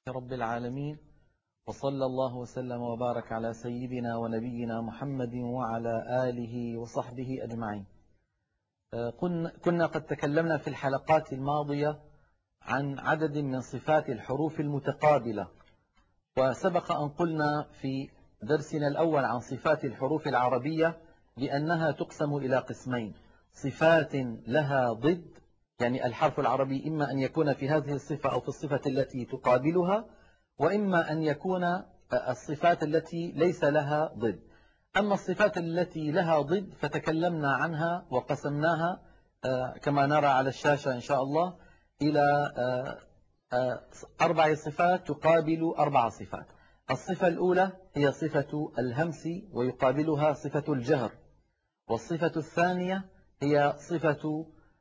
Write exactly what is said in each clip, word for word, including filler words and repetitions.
رب العالمين، وصلى الله وسلم وبارك على سيدنا ونبينا محمد وعلى آله وصحبه أجمعين. كنا قد تكلمنا في الحلقات الماضية عن عدد من صفات الحروف المتقابلة، وسبق أن قلنا في درسنا الأول عن صفات الحروف العربية بأنها تقسم إلى قسمين: صفات لها ضد، يعني الحرف العربي إما أن يكون في هذه الصفة أو في الصفة التي تقابلها، وإما أن يكون الصفات التي ليس لها ضد. أما الصفات التي لها ضد فتكلمنا عنها وقسمناها كما نرى على الشاشة إن شاء الله إلى أربع صفات تقابل أربع صفات. الصفة الأولى هي صفة الهمس ويقابلها صفة الجهر، والصفة الثانية هي صفة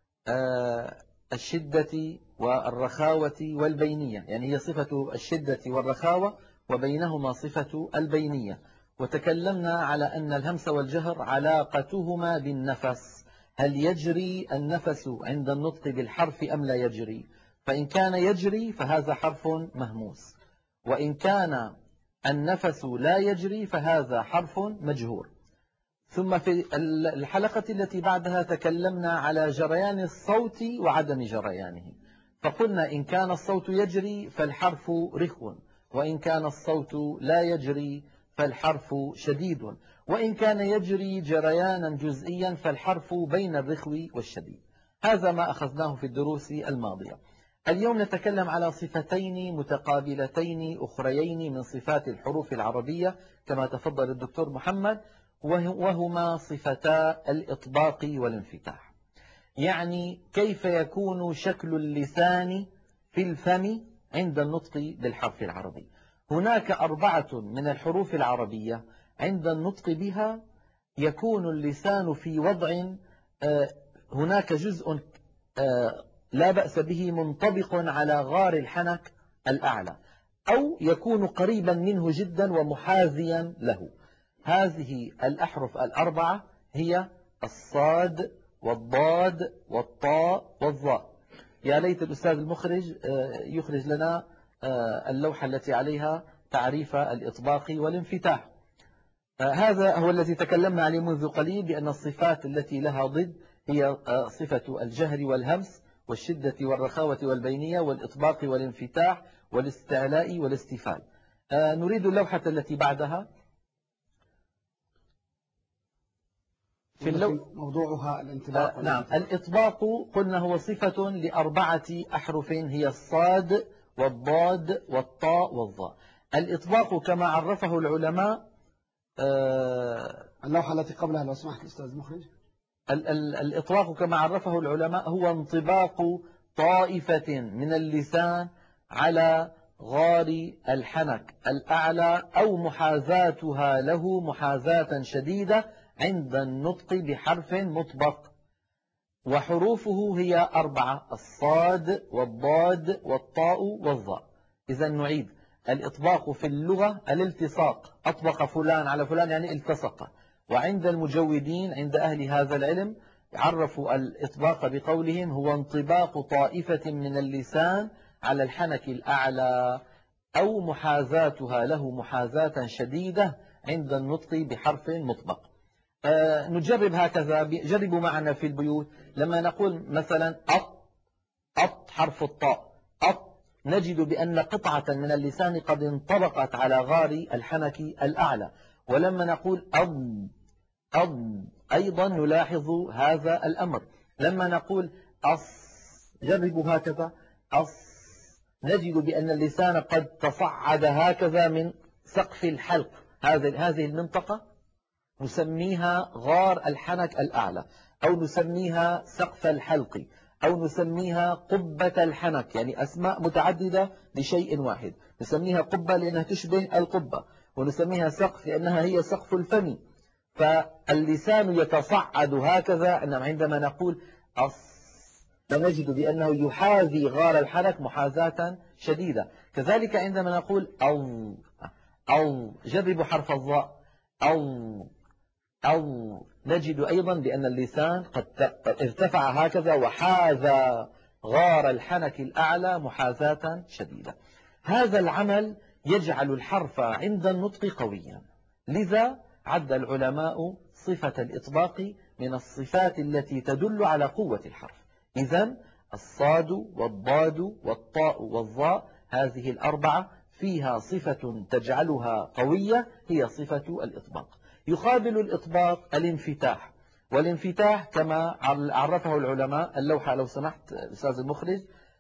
الشدة والرخاوة والبينية، يعني هي صفة الشدة والرخاوة وبينهما صفة البينية. وتكلمنا على أن الهمس والجهر علاقتهما بالنفس، هل يجري النفس عند النطق بالحرف أم لا يجري؟ فإن كان يجري فهذا حرف مهموس، وإن كان النفس لا يجري فهذا حرف مجهور. ثم في الحلقة التي بعدها تكلمنا على جريان الصوت وعدم جريانه، فقلنا إن كان الصوت يجري فالحرف رخو، وإن كان الصوت لا يجري فالحرف شديد، وإن كان يجري جريانا جزئيا فالحرف بين الرخو والشديد. هذا ما أخذناه في الدروس الماضية. اليوم نتكلم على صفتين متقابلتين أخريين من صفات الحروف العربية كما تفضل الدكتور محمد، وهما صفتا الإطباق والانفتاح. يعني كيف يكون شكل اللسان في الفم عند النطق بالحرف العربي. هناك أربعة من الحروف العربية عند النطق بها يكون اللسان في وضع هناك جزء لا بأس به منطبق على غار الحنك الأعلى، أو يكون قريبا منه جدا ومحاذيا له. هذه الأحرف الأربعة هي الصاد والضاد والطاء والظاء. يا ليت الأستاذ المخرج يخرج لنا اللوحة التي عليها تعريف الإطباق والانفتاح. هذا هو الذي تكلمنا عليه منذ قليل، بأن الصفات التي لها ضد هي صفة الجهر والهمس والشدة والرخاوة والبينية والإطباق والانفتاح والاستعلاء والاستفال. نريد اللوحة التي بعدها. في اللو... موضوعها الانطباق. آه نعم، الإطباق قلنا هو صفة لأربعة أحرف، هي الصاد والضاد والطاء والظاء. الإطباق كما عرفه العلماء آه اللوحة التي قبلها لو سمحت أستاذ مخرج. ال ال الإطباق كما عرفه العلماء هو انطباق طائفة من اللسان على غار الحنك الأعلى، أو محاذاتها له محاذاة شديدة عند النطق بحرف مطبق. وحروفه هي أربعة: الصاد والضاد والطاء والظاء. إذا نعيد: الإطباق في اللغة الالتصاق، أطبق فلان على فلان يعني التصق. وعند المجودين عند أهل هذا العلم عرفوا الإطباق بقولهم هو انطباق طائفة من اللسان على الحنك الأعلى، أو محاذاتها له محاذاة شديدة عند النطق بحرف مطبق. آه نجرب هكذا، جربوا معنا في البيوت. لما نقول مثلا أط أط حرف الطاء أط، نجد بأن قطعة من اللسان قد انطبقت على غار الحنك الأعلى. ولما نقول أض أض أيضا نلاحظ هذا الأمر. لما نقول أص، جربوا هكذا أص، نجد بأن اللسان قد تصعد هكذا من سقف الحلق. هذه هذه المنطقة نسميها غار الحنك الأعلى، أو نسميها سقف الحلق، أو نسميها قبة الحنك، يعني أسماء متعددة لشيء واحد. نسميها قبة لأنها تشبه القبة، ونسميها سقف لأنها هي سقف الفم. فاللسان يتصعد هكذا عندما نقول أص، فنجد بأنه يحاذي غار الحنك محاذاة شديدة. كذلك عندما نقول أو أو، جربوا حرف الظاء أو أو، نجد أيضا بأن اللسان قد ارتفع هكذا وحاذى غار الحنك الأعلى محاذاة شديدة. هذا العمل يجعل الحرف عند النطق قويا. لذا عد العلماء صفة الإطباق من الصفات التي تدل على قوة الحرف. إذن الصاد والضاد والطاء والظاء هذه الأربعة فيها صفة تجعلها قوية، هي صفة الإطباق. يقابل الإطباق الانفتاح، والانفتاح كما عرفه العلماء. اللوحة لو سمحت أستاذ المخرج.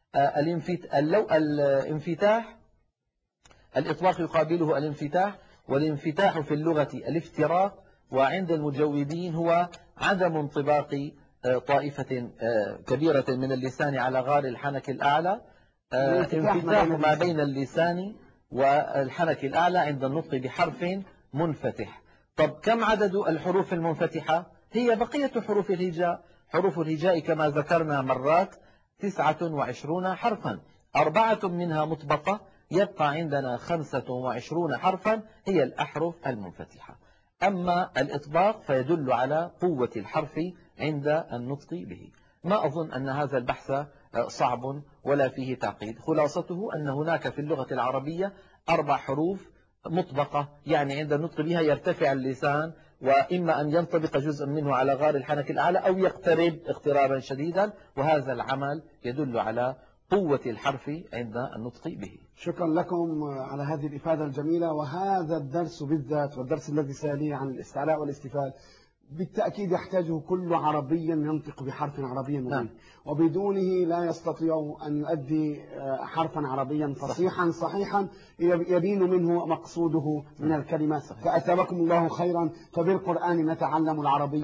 الانفتاح الإطباق يقابله الانفتاح، والانفتاح في اللغة الافتراق، وعند المجودين هو عدم انطباق طائفة كبيرة من اللسان على غار الحنك الأعلى. انفتاح ما بين اللسان والحنك الأعلى عند النطق بحرف منفتح. طب كم عدد الحروف المنفتحة؟ هي بقية حروف الهجاء. حروف الهجاء كما ذكرنا مرات تسعة وعشرون حرفا، أربعة منها مطبقة، يبقى عندنا خمسة وعشرون حرفا هي الأحرف المنفتحة. أما الإطباق فيدل على قوة الحرف عند النطق به. ما أظن أن هذا البحث صعب ولا فيه تعقيد. خلاصته أن هناك في اللغة العربية أربع حروف مطبقة، يعني عند النطق بها يرتفع اللسان، وإما أن ينطبق جزء منه على غار الحنك الأعلى أو يقترب اقترابا شديدا، وهذا العمل يدل على قوة الحرف عند النطق به. شكرا لكم على هذه الإفادة الجميلة. وهذا الدرس بالذات والدرس الذي سيليه عن الاستعلاء والاستفال بالتأكيد يحتاجه كل عربي ينطق بحرف عربي مبين. نعم. وبدونه لا يستطيع أن يؤدي حرفا عربيا فصيحا صحيحا يبين منه مقصوده من الكلمة. فأثابكم الله خيرا. فبالقرآن نتعلم العربية.